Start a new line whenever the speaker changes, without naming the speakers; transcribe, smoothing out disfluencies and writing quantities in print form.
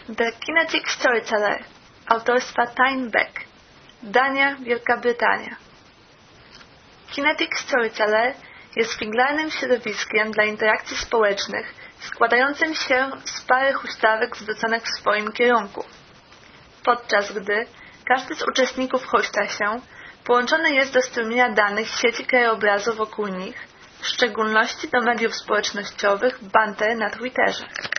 The Kinetic Storyteller autorstwa Tyne Beck. Dania, Wielka Brytania. Kinetic Storyteller jest figlarnym środowiskiem dla interakcji społecznych składającym się z pary huśtawek zwróconych w swoim kierunku, podczas gdy każdy z uczestników huśta się połączony jest do strumienia danych sieci krajobrazu wokół nich, w szczególności do mediów społecznościowych banter na Twitterze.